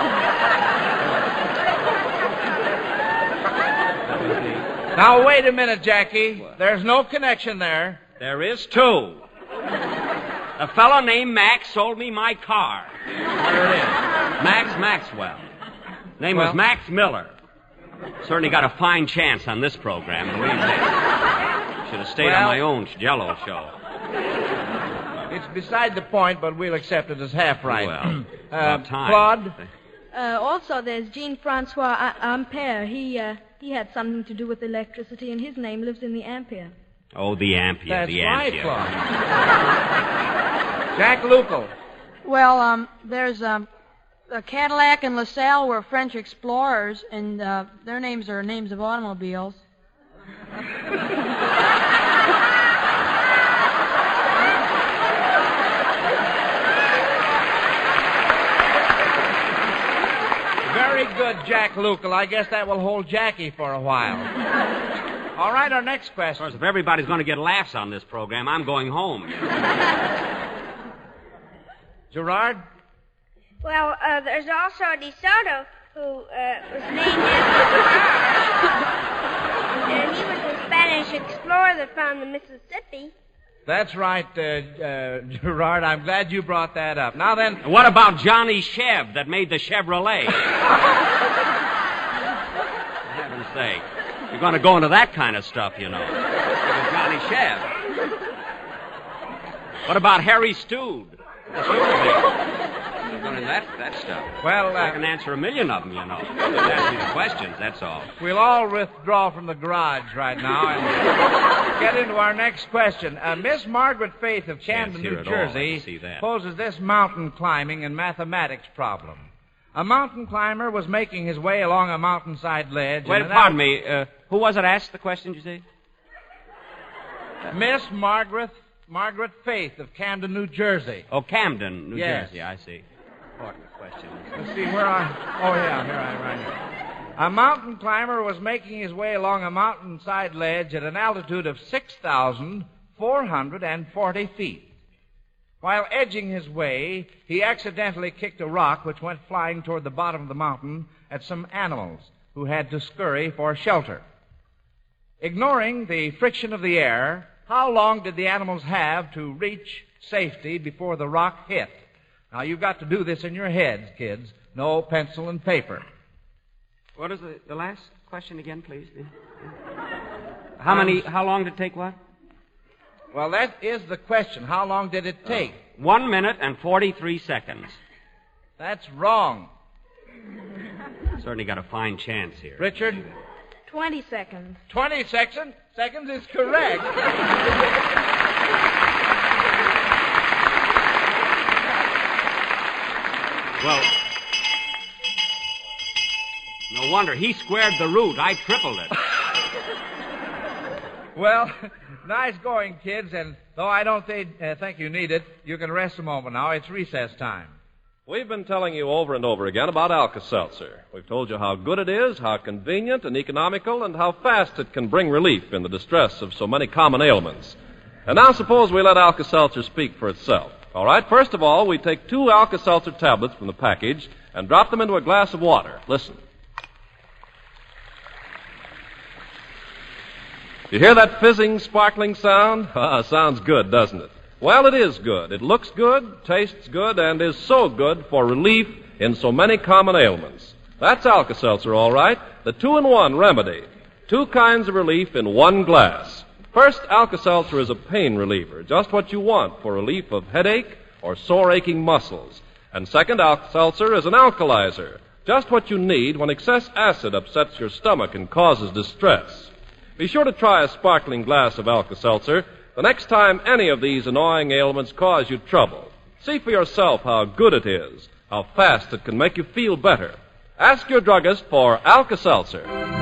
Now, wait a minute, Jackie. There's no connection there. There is two. A fellow named Max sold me my car. There it is. Max Maxwell. Name Well- was Max Miller. Certainly got a fine chance on this program, believe me. Should have stayed Well- on my own Jello show. It's beside the point, but we'll accept it as half right. Well, uh, about time. Claude? Uh, also, there's Jean-Francois A- Ampere. He uh, he had something to do with electricity, and his name lives in the ampere. Oh, the Ampere, That's the right, Ampere. Claude. Jack Lucal. Well, um, there's um, uh, Cadillac and LaSalle were French explorers, and uh, their names are names of automobiles. Very good, Jack Lucal. I guess that will hold Jackie for a while. All right, our next question. Of course, if everybody's going to get laughs on this program, I'm going home. Gerard? Well, uh, there's also DeSoto, who uh, was named after Gerard. And he was a Spanish explorer that found the Mississippi. That's right, uh, uh, Gerard. I'm glad you brought that up. Now then... What about Johnny Chev that made the Chevrolet? For heaven's sake. You're going to go into that kind of stuff, you know. Johnny Chev. What about Harry Stood? The Studebaker. You're going into that, that stuff. Well, uh, I can answer a million of them, you know. Just ask me the questions, that's all. We'll all withdraw from the garage right now and get into our next question. Uh, Miss Margaret Faith of Camden, New Jersey, poses this mountain climbing and mathematics problem. A mountain climber was making his way along a mountainside ledge. Wait, pardon me. Uh, who was it asked the question, you say? Miss Margaret Margaret Faith of Camden, New Jersey. Oh, Camden, New yes. Jersey, I see. Important question. Let's see, where I... Oh, yeah, here I am, right here. A mountain climber was making his way along a mountainside ledge at an altitude of six thousand four hundred forty feet. While edging his way, he accidentally kicked a rock which went flying toward the bottom of the mountain at some animals who had to scurry for shelter. Ignoring the friction of the air, how long did the animals have to reach safety before the rock hit? Now, you've got to do this in your heads, kids. No pencil and paper. What is the, the last question again, please? How many, how long did it take what? Well, that is the question. How long did it take? Uh, one minute and forty-three seconds. That's wrong. Certainly got a fine chance here. Richard? Twenty seconds. Twenty seconds? Seconds is correct. Well, no wonder. He squared the root. I tripled it. Well, nice going, kids, and though I don't think, uh, think you need it, you can rest a moment now. It's recess time. We've been telling you over and over again about Alka-Seltzer. We've told you how good it is, how convenient and economical, and how fast it can bring relief in the distress of so many common ailments. And now suppose we let Alka-Seltzer speak for itself. All right, first of all, we take two Alka-Seltzer tablets from the package and drop them into a glass of water. Listen. You hear that fizzing, sparkling sound? Ah, sounds good, doesn't it? Well, it is good. It looks good, tastes good, and is so good for relief in so many common ailments. That's Alka-Seltzer, all right. The two-in-one remedy. Two kinds of relief in one glass. First, Alka-Seltzer is a pain reliever, just what you want for relief of headache or sore aching muscles. And second, Alka-Seltzer is an alkalizer, just what you need when excess acid upsets your stomach and causes distress. Be sure to try a sparkling glass of Alka-Seltzer the next time any of these annoying ailments cause you trouble. See for yourself how good it is, how fast it can make you feel better. Ask your druggist for Alka-Seltzer.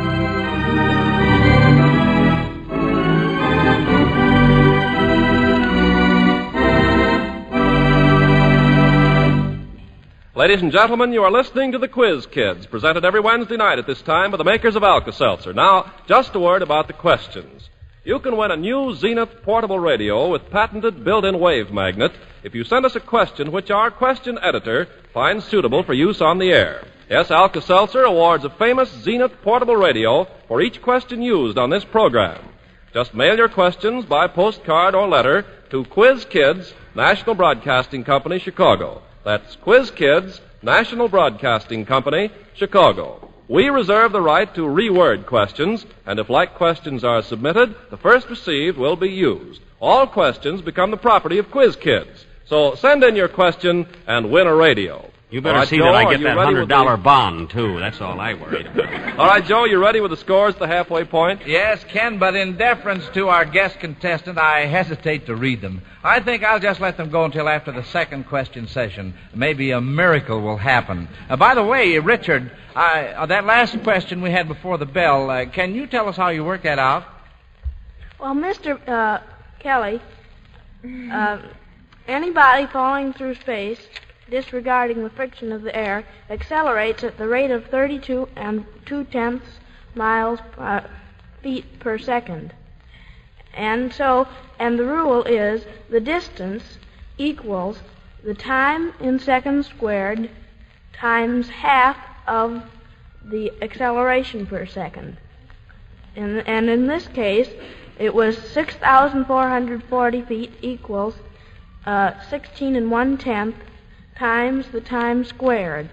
Ladies and gentlemen, you are listening to the Quiz Kids, presented every Wednesday night at this time by the makers of Alka-Seltzer. Now, just a word about the questions. You can win a new Zenith portable radio with patented built-in wave magnet if you send us a question which our question editor finds suitable for use on the air. Yes, Alka-Seltzer awards a famous Zenith portable radio for each question used on this program. Just mail your questions by postcard or letter to Quiz Kids, National Broadcasting Company, Chicago. That's Quiz Kids, National Broadcasting Company, Chicago. We reserve the right to reword questions, and if like questions are submitted, the first received will be used. All questions become the property of Quiz Kids. So send in your question and win a radio. You better right, see Joe, that I get that one hundred dollars the... bond, too. That's all I worried about. All right, Joe, you ready with the scores at the halfway point? Yes, Ken, but in deference to our guest contestant, I hesitate to read them. I think I'll just let them go until after the second question session. Maybe a miracle will happen. Uh, by the way, Richard, I, uh, that last question we had before the bell, uh, can you tell us how you worked that out? Well, Mister Uh, Kelly, uh, anybody falling through space, disregarding the friction of the air, accelerates at the rate of thirty-two and two-tenths miles uh, feet per second. And so, and the rule is the distance equals the time in seconds squared times half of the acceleration per second. And, and in this case, it was six thousand four hundred forty feet equals uh, sixteen and one-tenth times the time squared.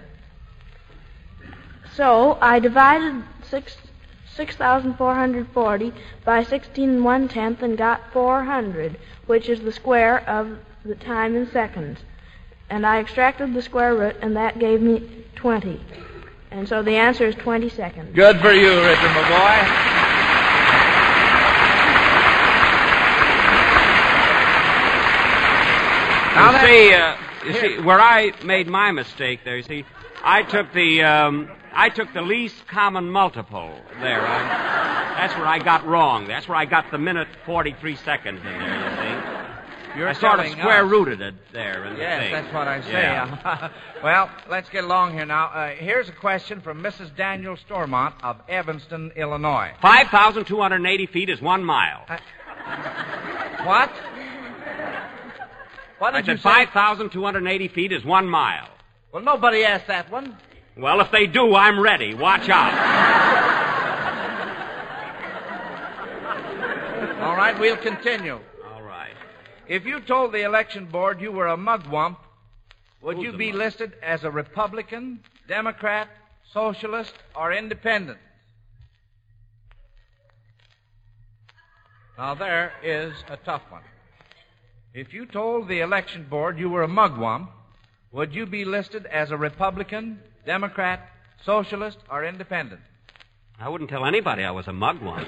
So I divided six, 6,440 by sixteen and one-tenth and got four hundred, which is the square of the time in seconds. And I extracted the square root, and that gave me twenty. And so the answer is twenty seconds. Good for you, Richard, my boy. You see, uh, you see, where I made my mistake there, you see, I took the, um, I took the least common multiple there. I, that's where I got wrong. That's where I got the minute forty-three seconds in there, you see. You're I sort of telling square us. rooted it there in the Yes, thing. that's what I say. Yeah. Well, let's get along here now. Uh, here's a question from Missus Daniel Stormont of Evanston, Illinois. five thousand two hundred eighty feet is one mile. Uh, what? What did I you said say? five thousand two hundred eighty feet is one mile. Well, nobody asked that one. Well, if they do, I'm ready. Watch out. All right, we'll continue. All right. If you told the election board you were a mugwump, would Who's you a be mug? listed as a Republican, Democrat, Socialist, or Independent? Now, there is a tough one. If you told the election board you were a mugwump, would you be listed as a Republican, Democrat, Socialist, or Independent? I wouldn't tell anybody I was a mugwump.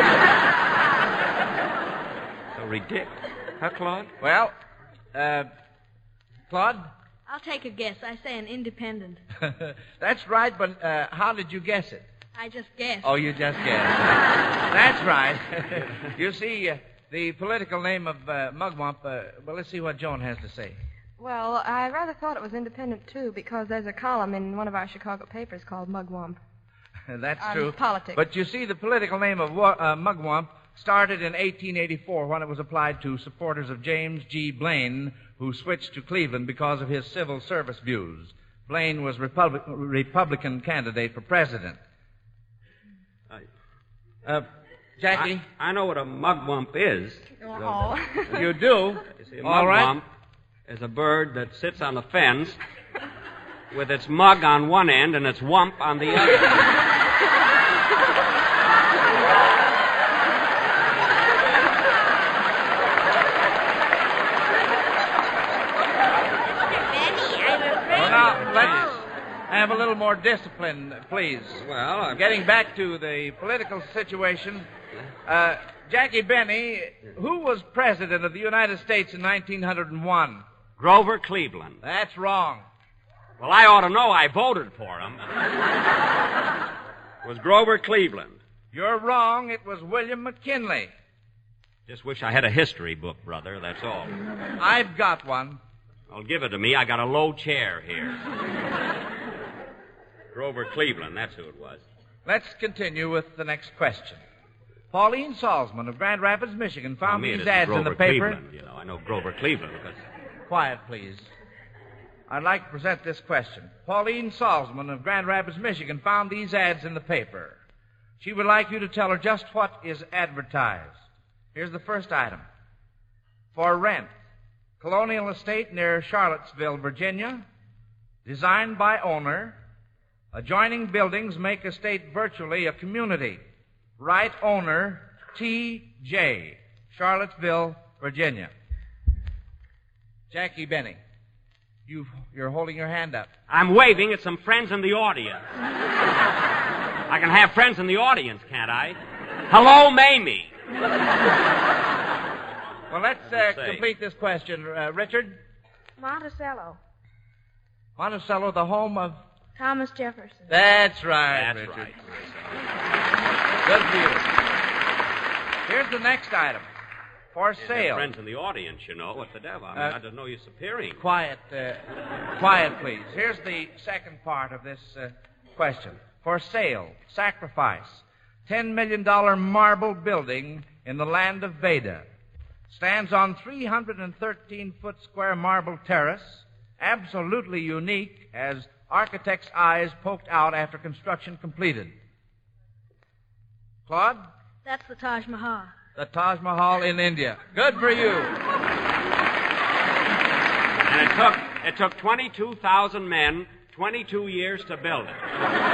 So ridiculous. Huh, Claude? Well, uh, Claude? I'll take a guess. I say an independent. That's right, but uh, how did you guess it? I just guessed. Oh, you just guessed. That's right. You see, uh, the political name of uh, mugwump, uh, well, let's see what Joan has to say. Well, I rather thought it was independent, too, because there's a column in one of our Chicago papers called Mugwump. That's On true. politics. But you see, the political name of uh, mugwump started in eighteen eighty-four when it was applied to supporters of James G. Blaine, who switched to Cleveland because of his civil service views. Blaine was Republic- Republican candidate for president. Uh, Jackie? I, I know what a mugwump is. Oh. You do? You see, a All right. mugwump is a bird that sits on the fence with its mug on one end and its wump on the other. Well, now, let's have a little more discipline, please. Well, I'm... Getting back to the political situation, uh, Jackie Benny, who was president of the United States in nineteen oh one? Grover Cleveland. That's wrong. Well, I ought to know. I voted for him. It was Grover Cleveland. You're wrong. It was William McKinley. Just wish I had a history book, brother, that's all. I've got one. Well, give it to me. I got a low chair here. Grover Cleveland, that's who it was. Let's continue with the next question. Pauline Salzman of Grand Rapids, Michigan, Well, found me, it these is ads Grover in the paper. Cleveland, you know. I know Grover Cleveland because... Quiet, please. I'd like to present this question. Pauline Salzman of Grand Rapids, Michigan, found these ads in the paper. She would like you to tell her just what is advertised. Here's the first item. For rent, colonial estate near Charlottesville, Virginia, designed by owner. Adjoining buildings make estate virtually a community. Right owner, T J, Charlottesville, Virginia. Jackie Benny, you, you're holding your hand up. I'm waving at some friends in the audience. I can have friends in the audience, can't I? Hello, Mamie. Well, let's uh, complete this question. Uh, Richard? Monticello. Monticello, the home of... Thomas Jefferson. That's right, That's Richard. right. Good for you. Here's the next item. For You have sale. friends in the audience, you know. What the devil? I mean, Uh, I didn't know you're superior. Quiet, uh, quiet, please. Here's the second part of this uh, question. For sale, sacrifice, ten million dollars marble building in the land of Veda. Stands on three hundred thirteen foot square marble terrace, absolutely unique as architect's eyes poked out after construction completed? Claude? That's the Taj Mahal. The Taj Mahal in India. Good for you. And it took it took twenty-two thousand men twenty-two years to build it.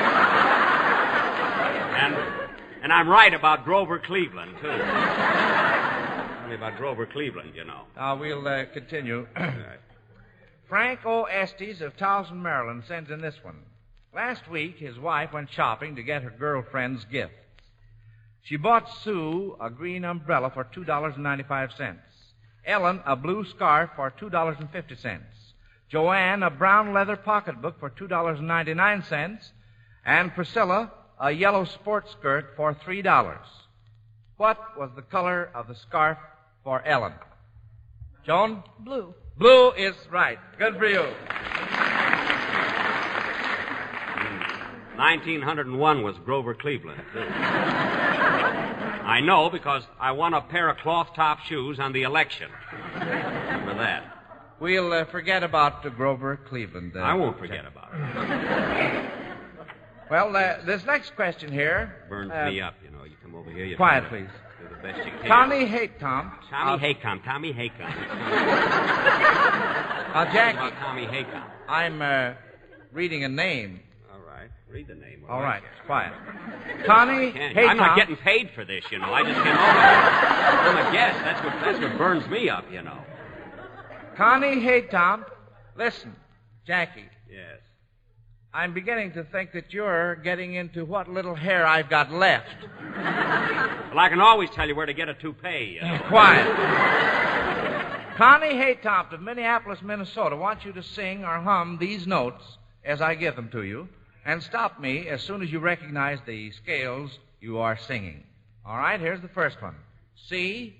And and I'm right about Grover Cleveland, too. Only about Grover Cleveland, you know. Uh, we'll uh, continue. Frank O. Estes of Towson, Maryland, sends in this one. Last week, his wife went shopping to get her girlfriend's gifts. She bought Sue a green umbrella for two dollars and ninety-five cents, Ellen a blue scarf for two dollars and fifty cents, Joanne a brown leather pocketbook for two dollars and ninety-nine cents, and Priscilla a yellow sports skirt for three dollars. What was the color of the scarf for Ellen? Joan? Blue. Blue is right. Good for you. nineteen oh one was Grover Cleveland, too. I know because I won a pair of cloth top shoes on the election. Remember that. We'll uh, forget about uh, Grover Cleveland. Uh, I won't forget about it. Well, uh, this next question here... Burns uh, me up, you know. You come over here... You quiet, do please. Do the best you can. Tommy Haycom. Tommy uh, Haycom. Tommy Haycom. Now, Jackie. About Tommy Haycom. I'm uh, reading a name. All right. Read the name. All right. Quiet. Tommy Haycom. I'm not getting paid for this, you know. I just came over. I'm a guest. That's what, that's what burns me up, you know. Connie Haycom. Listen, Jackie. Yes. I'm beginning to think that you're getting into what little hair I've got left. Well, I can always tell you where to get a toupee, you know. Quiet. Connie Haytop of Minneapolis, Minnesota wants you to sing or hum these notes as I give them to you, and stop me as soon as you recognize the scales you are singing. All right, here's the first one. C.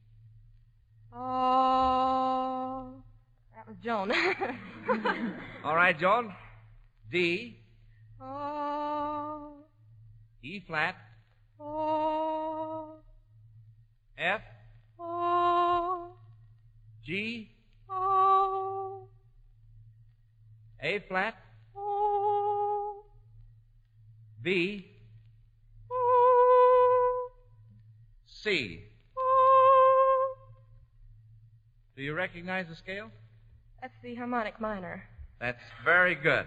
Oh. That was Joan. All right, Joan. D. Oh. E flat. Oh. F. Oh. G. Oh. A flat. Oh. B. Oh. C. Oh. Do you recognize the scale? That's the harmonic minor. That's very good.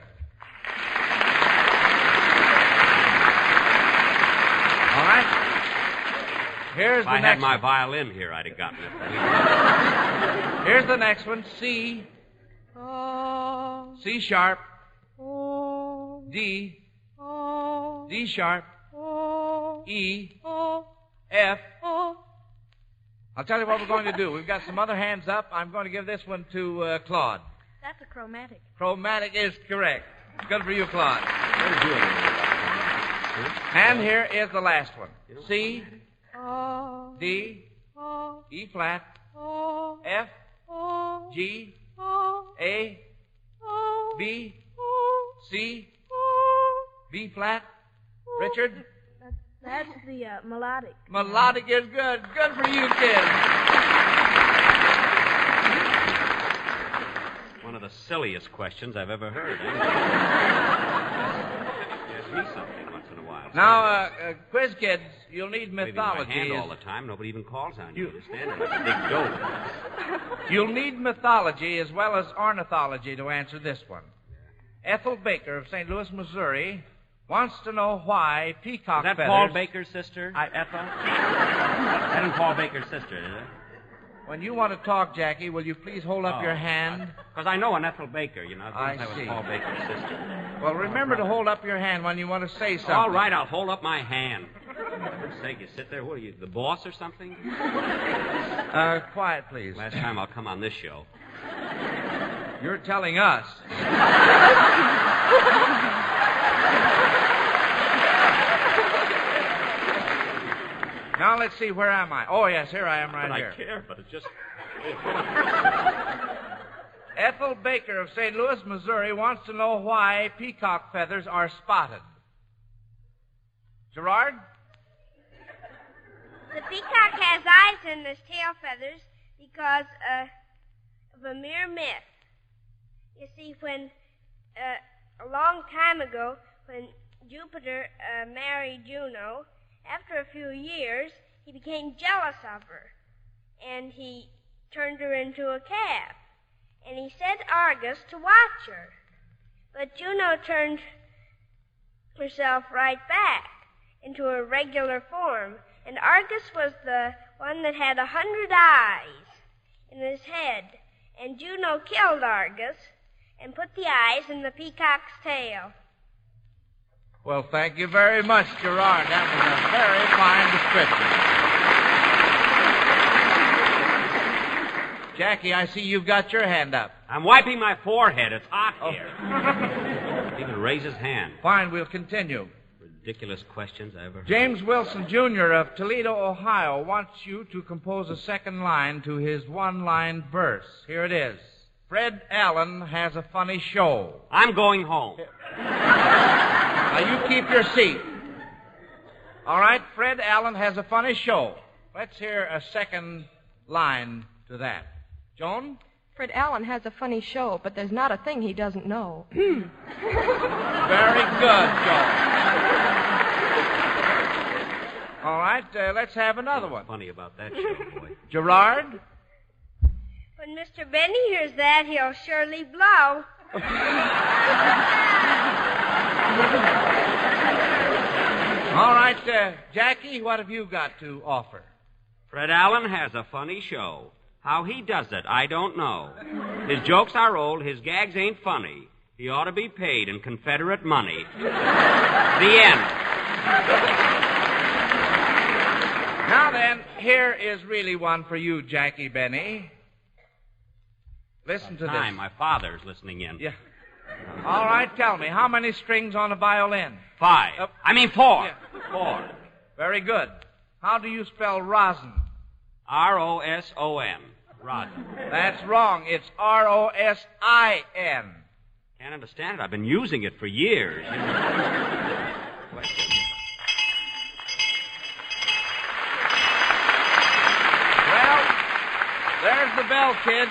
All right. Here's if the I next had my one. violin here, I'd have gotten it. Here's the next one. C. Oh. C sharp. Oh. D. Oh. D sharp. Oh. E. Oh. F. Oh. I'll tell you what we're going to do. We've got some other hands up. I'm going to give this one to uh, Claude. That's a chromatic. Chromatic is correct. Good for you, Claude. And here is the last one. C, Oh. D, Oh. E flat, Oh. F, Oh. G, Oh. A, Oh. B, Oh. C, Oh. B flat. Richard? That's the uh, melodic. Melodic is good. Good for you, kids. One of the silliest questions I've ever heard. Eh? Ask me something once in a while. Now, uh, uh, quiz kids, you'll need mythology. Waving my hand as- all the time. Nobody even calls on you. You- You're standing like a big dope. You'll need mythology as well as ornithology to answer this one. Ethel Baker of Saint Louis, Missouri, wants to know why peacock Is that feathers... Paul Baker's sister? I, Ethel? That isn't Paul Baker's sister, is it? When you want to talk, Jackie, will you please hold up Oh, your hand? Because I know an Ethel Baker, you know. I That was see. Paul Baker's sister. Well, remember to hold up your hand when you want to say something. All right, I'll hold up my hand. For heaven's sake, you sit there. What are you, the boss or something? Uh, quiet, please. Last time I'll come on this show. You're telling us. Now let's see, where am I? Oh, yes, here I am right but here. I care, but it's just... Ethel Baker of Saint Louis, Missouri wants to know why peacock feathers are spotted. Gerard? The peacock has eyes in his tail feathers because uh, of a mere myth. You see, when uh, a long time ago, when Jupiter uh, married Juno, after a few years, he became jealous of her, and he turned her into a calf. And he sent Argus to watch her. But Juno turned herself right back into her regular form, and Argus was the one that had a hundred eyes in his head. And Juno killed Argus and put the eyes in the peacock's tail. Well, thank you very much, Gerard. That was a very fine description. Jackie, I see you've got your hand up. I'm wiping my forehead. It's hot here. He even raise his hand. Fine, we'll continue. Ridiculous questions I ever heard. James Wilson, Junior of Toledo, Ohio, wants you to compose a second line to his one-line verse. Here it is. Fred Allen has a funny show. I'm going home. Now, you keep your seat. All right, Fred Allen has a funny show. Let's hear a second line to that. Joan? Fred Allen has a funny show, but there's not a thing he doesn't know. Very good, Joan. All right, uh, let's have another one. Funny about that show, boy. Gerard? When Mister Benny hears that, he'll surely blow. All right, uh, Jackie, what have you got to offer? Fred Allen has a funny show. How he does it, I don't know. His jokes are old, his gags ain't funny. He ought to be paid in Confederate money. The end. Now then, here is really one for you, Jackie Benny. Listen to Time, this. my father's listening in. Yeah. All right, tell me, how many strings on a violin? Five. Uh, I mean four. Yeah. Four. Very good. How do you spell rosin? R O S O N. Rosin. That's wrong. It's R O S I N. Can't understand it. I've been using it for years. Well, there's the bell, kids.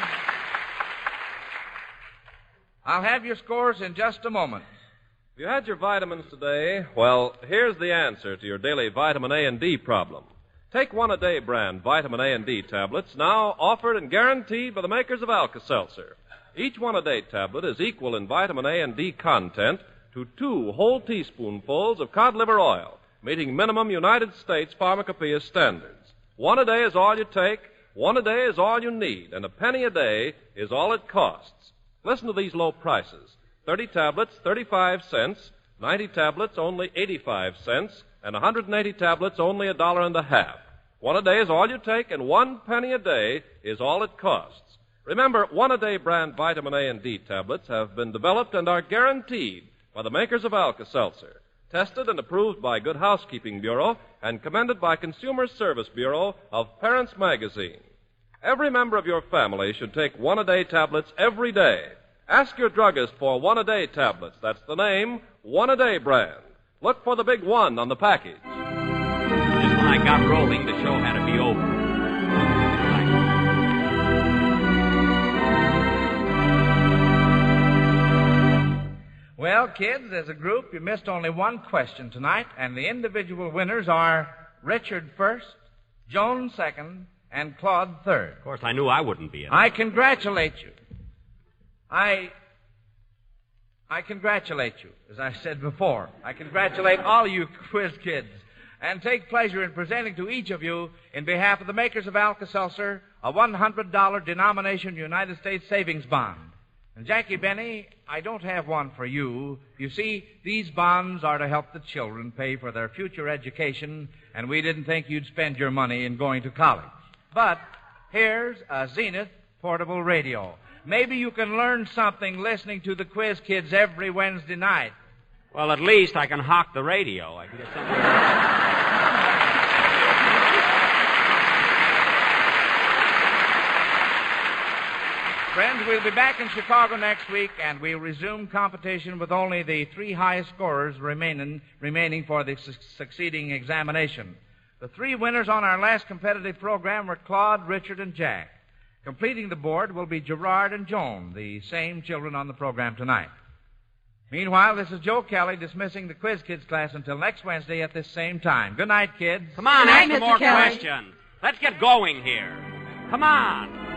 I'll have your scores in just a moment. If you had your vitamins today, well, here's the answer to your daily vitamin A and D problem. Take one-a-day brand vitamin A and D tablets, now offered and guaranteed by the makers of Alka-Seltzer. Each one-a-day tablet is equal in vitamin A and D content to two whole teaspoonfuls of cod liver oil, meeting minimum United States pharmacopoeia standards. One a day is all you take, one a day is all you need, and a penny a day is all it costs. Listen to these low prices. thirty tablets, thirty-five cents, ninety tablets, only eighty-five cents, and one hundred eighty tablets, only a dollar and a half. One a day is all you take, and one penny a day is all it costs. Remember, one-a-day brand vitamin A and D tablets have been developed and are guaranteed by the makers of Alka-Seltzer, tested and approved by Good Housekeeping Bureau, and commended by Consumer Service Bureau of Parents Magazine. Every member of your family should take one-a-day tablets every day. Ask your druggist for one-a-day tablets. That's the name, one-a-day brand. Look for the big one on the package. Just when I got rolling, the show had to be over. Well, kids, as a group, you missed only one question tonight, and the individual winners are Richard first, Joan second, and Claude third. Of course, I knew I wouldn't be in it. I congratulate you. I... I congratulate you, as I said before. I congratulate all you quiz kids and take pleasure in presenting to each of you, in behalf of the makers of Alka-Seltzer, a one hundred dollars denomination United States savings bond. And Jackie Benny, I don't have one for you. You see, these bonds are to help the children pay for their future education, and we didn't think you'd spend your money in going to college. But here's a Zenith portable radio. Maybe you can learn something listening to the Quiz Kids every Wednesday night. Well, at least I can hawk the radio. I can get something. Friends, we'll be back in Chicago next week, and we'll resume competition with only the three highest scorers remaining, remaining for the su- succeeding examination. The three winners on our last competitive program were Claude, Richard, and Jack. Completing the board will be Gerard and Joan, the same children on the program tonight. Meanwhile, this is Joe Kelly dismissing the Quiz Kids class until next Wednesday at this same time. Good night, kids. Come on, Good night, ask some Mister more Kelly. questions. Let's get going here. Come on.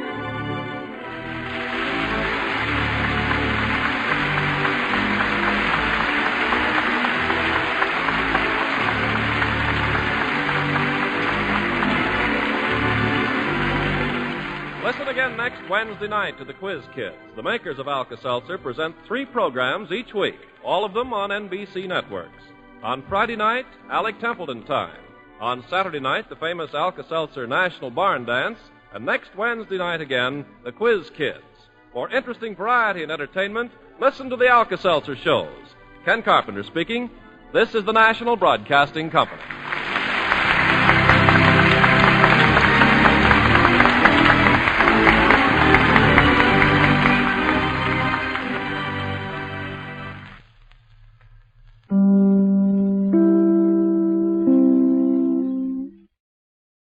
Listen again next Wednesday night to the Quiz Kids. The makers of Alka-Seltzer present three programs each week, all of them on N B C networks. On Friday night, Alec Templeton Time. On Saturday night, the famous Alka-Seltzer National Barn Dance. And next Wednesday night again, the Quiz Kids. For interesting variety and entertainment, listen to the Alka-Seltzer shows. Ken Carpenter speaking. This is the National Broadcasting Company.